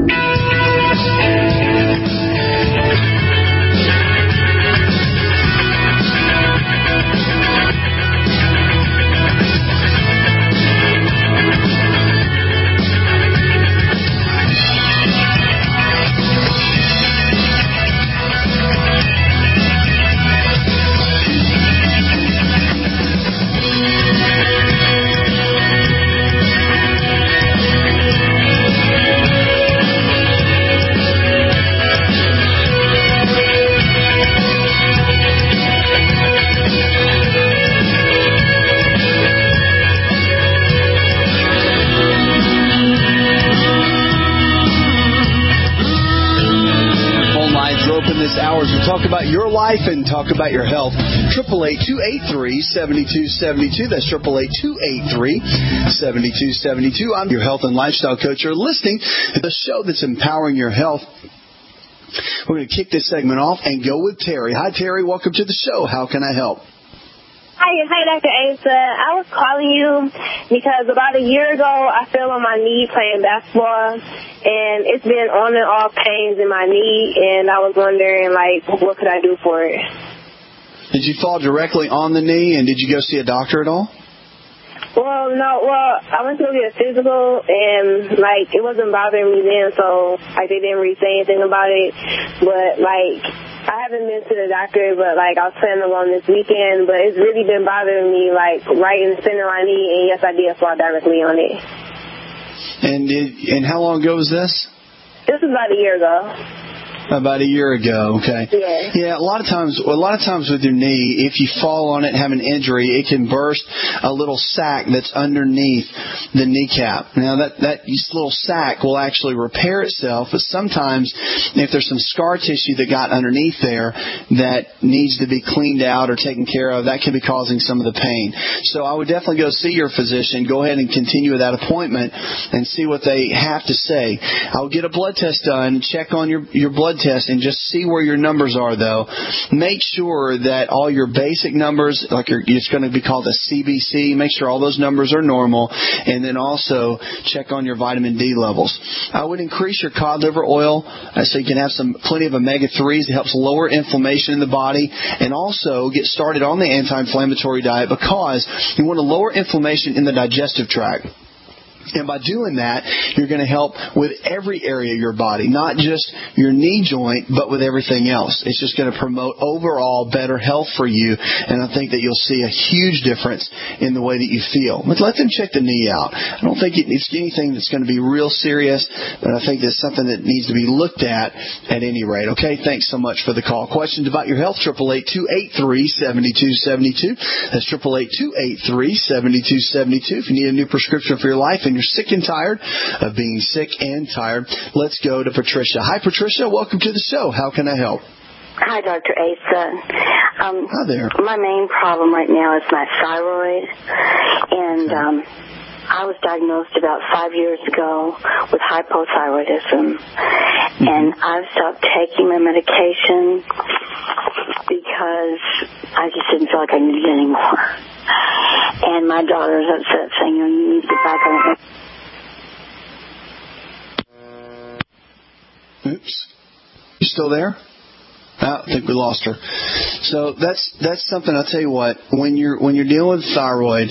Talk about your life and talk about your health. triple eight, two eight three, seven two seven two. That's triple eight, two eight three, seven two seven two. I'm your health and lifestyle coach. You're listening to the show that's empowering your health. We're going to kick this segment off and go with Terry. Hi, Terry. Welcome to the show. How can I help? Hi, hi, Doctor Asa. I was calling you because about a year ago, I fell on my knee playing basketball, and it's been on and off pains in my knee, and I was wondering, like, what could I do for it? Did you fall directly on the knee, and did you go see a doctor at all? Well, no, well, I went to get a physical, and, like, it wasn't bothering me then, so, like, they didn't really say anything about it, but, like, I haven't been to the doctor, but, like, I was planning on this weekend, but it's really been bothering me, like, right in the center of my knee, and yes, I did fall directly on it. And did, and how long ago was this? This was about a year ago. About a year ago, okay. Yeah. Yeah, a lot of times, a lot of times with your knee, if you fall on it and have an injury, it can burst a little sac that's underneath the kneecap. Now, that, that little sac will actually repair itself, but sometimes if there's some scar tissue that got underneath there that needs to be cleaned out or taken care of, that can be causing some of the pain. So I would definitely go see your physician. Go ahead and continue with that appointment and see what they have to say. I would get a blood test done, check on your, your blood test and just see where your numbers are, though. Make sure that all your basic numbers, like your, it's going to be called a C B C, make sure all those numbers are normal, and then also check on your vitamin D levels. I would increase your cod liver oil uh, so you can have some plenty of omega threes. It helps lower inflammation in the body, and also get started on the anti-inflammatory diet because you want to lower inflammation in the digestive tract. And by doing that, you're going to help with every area of your body, not just your knee joint, but with everything else. It's just going to promote overall better health for you, and I think that you'll see a huge difference in the way that you feel. But let them check the knee out. I don't think it's anything that's going to be real serious, but I think it's something that needs to be looked at at any rate. Okay, thanks so much for the call. Questions about your health, triple eight, two eight three, seven two seven two. That's triple eight, two eight three, seven two seven two. If you need a new prescription for your life, and you're sick and tired of being sick and tired, let's go to Patricia. Hi, Patricia. Welcome to the show. How can I help? Hi, Doctor Asa. Um, Hi there. My main problem right now is my thyroid, and um, I was diagnosed about five years ago with hypothyroidism, mm-hmm. and I've stopped taking my medication because I just didn't feel like I needed it anymore. And my daughter's upset saying, you know, you need to get back on it. Oops. You still there? I think we lost her. So that's that's something. I'll tell you what. When you're when you're dealing with thyroid,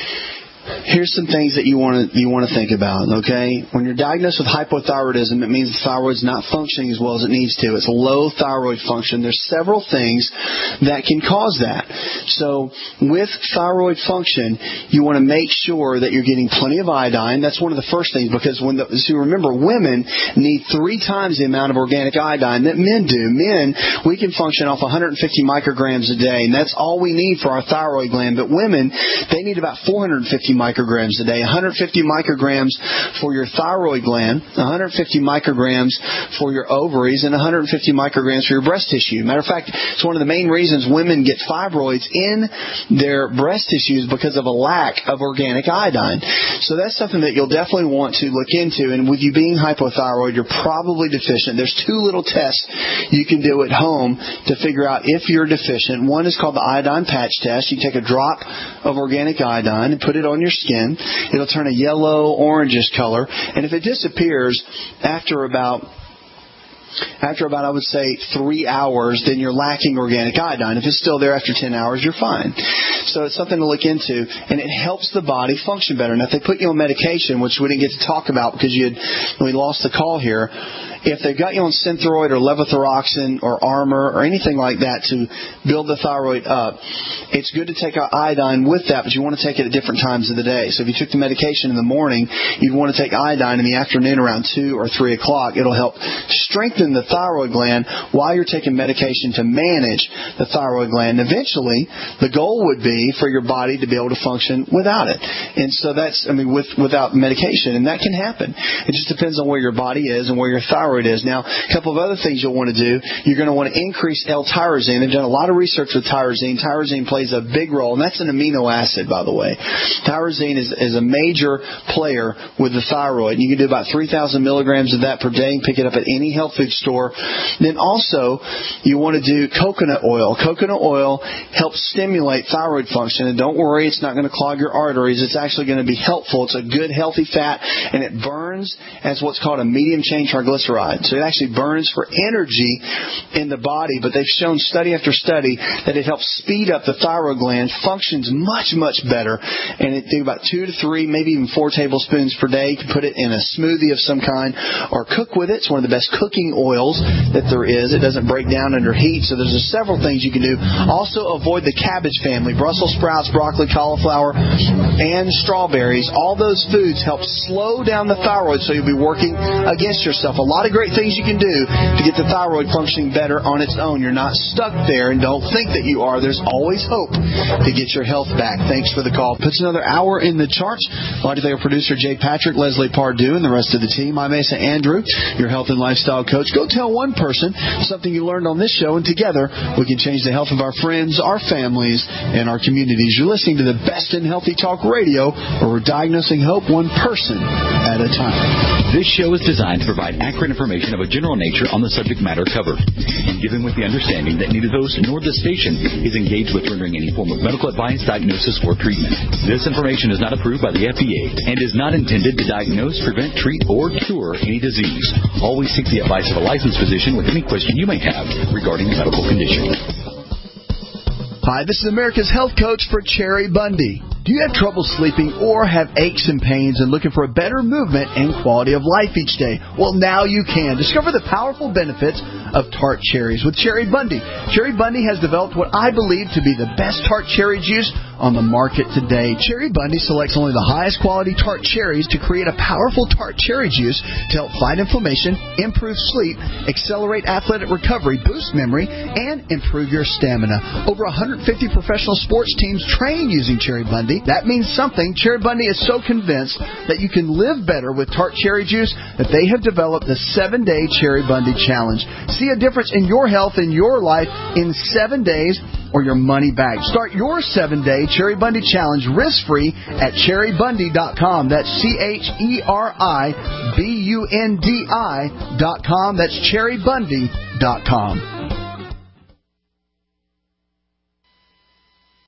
here's some things that you want to you want to think about. Okay, when you're diagnosed with hypothyroidism, it means the thyroid's not functioning as well as it needs to. It's low thyroid function. There's several things that can cause that. So with thyroid function, you want to make sure that you're getting plenty of iodine. That's one of the first things, because when the, so remember, women need three times the amount of organic iodine that men do. Men, we can function off one hundred fifty micrograms a day, and that's all we need for our thyroid gland. But women, they need about four hundred fifty micrograms a day. one hundred fifty micrograms for your thyroid gland, one hundred fifty micrograms for your ovaries, and one hundred fifty micrograms for your breast tissue. Matter of fact, it's one of the main reasons women get fibroids in their breast tissues, because of a lack of organic iodine. So that's something that you'll definitely want to look into. And with you being hypothyroid, you're probably deficient. There's two little tests you can do at home to figure out if you're deficient. One is called the iodine patch test. You take a drop of organic iodine and put it on your skin. It'll turn a yellow, orangish color. And if it disappears after about After about, I would say, three hours, then you're lacking organic iodine. If it's still there after ten hours, you're fine. So it's something to look into, and it helps the body function better. Now, if they put you on medication, which we didn't get to talk about because you had, we lost the call here, if they've got you on Synthroid or levothyroxine or Armour or anything like that to build the thyroid up, it's good to take iodine with that, but you want to take it at different times of the day. So if you took the medication in the morning, you'd want to take iodine in the afternoon around two or three o'clock. It'll help strengthen the thyroid gland while you're taking medication to manage the thyroid gland. Eventually, the goal would be for your body to be able to function without it. And so that's, I mean, with without medication, and that can happen. It just depends on where your body is and where your thyroid is. Now, a couple of other things you'll want to do. You're going to want to increase L-tyrosine. They've done a lot of research with tyrosine. Tyrosine plays a big role, and that's an amino acid, by the way. Tyrosine is, is a major player with the thyroid. You can do about three thousand milligrams of that per day and pick it up at any health food store. Then also, you want to do coconut oil. Coconut oil helps stimulate thyroid function, and don't worry, it's not going to clog your arteries. It's actually going to be helpful. It's a good, healthy fat, and it burns as what's called a medium-chain triglyceride. So it actually burns for energy in the body, but they've shown study after study that it helps speed up the thyroid gland, functions much, much better, and it think about two to three, maybe even four tablespoons per day. You can put it in a smoothie of some kind or cook with it. It's one of the best cooking oils that there is. It doesn't break down under heat, so there's several things you can do. Also, avoid the cabbage family, Brussels sprouts, broccoli, cauliflower, and strawberries. All those foods help slow down the thyroid, so you'll be working against yourself. A lot of great things you can do to get the thyroid functioning better on its own. You're not stuck there, and don't think that you are. There's always hope to get your health back. Thanks for the call. Puts another hour in the charts. I'd like to thank our producer, Jay Patrick, Leslie Pardue, and the rest of the team. I'm Asa Andrew, your health and lifestyle coach. Go tell one person something you learned on this show, and together we can change the health of our friends, our families, and our communities. You're listening to the best in healthy talk radio, where we're diagnosing hope one person at a time. This show is designed to provide accurate information of a general nature on the subject matter covered, and given with the understanding that neither the host nor the station is engaged with rendering any form of medical advice, diagnosis, or treatment. This information is not approved by the F D A and is not intended to diagnose, prevent, treat, or cure any disease. Always seek the advice of a licensed physician with any question you may have regarding a medical condition. Hi, this is America's Health Coach for Cherry Bundy. Do you have trouble sleeping or have aches and pains and looking for a better movement and quality of life each day? Well, now you can. Discover the powerful benefits of tart cherries with Cherry Bundy. Cherry Bundy has developed what I believe to be the best tart cherry juice on the market today. Cherry Bundy selects only the highest quality tart cherries to create a powerful tart cherry juice to help fight inflammation, improve sleep, accelerate athletic recovery, boost memory, and improve your stamina. Over one hundred fifty professional sports teams train using Cherry Bundy. That means something. Cherry Bundy is so convinced that you can live better with tart cherry juice that they have developed the seven-day Cherry Bundy Challenge. See a difference in your health and your life in seven days or your money back. Start your seven-day Cherry Bundy Challenge risk-free at cherry bundy dot com. That's C H E R I B U N D I dot com. That's cherry bundy dot com.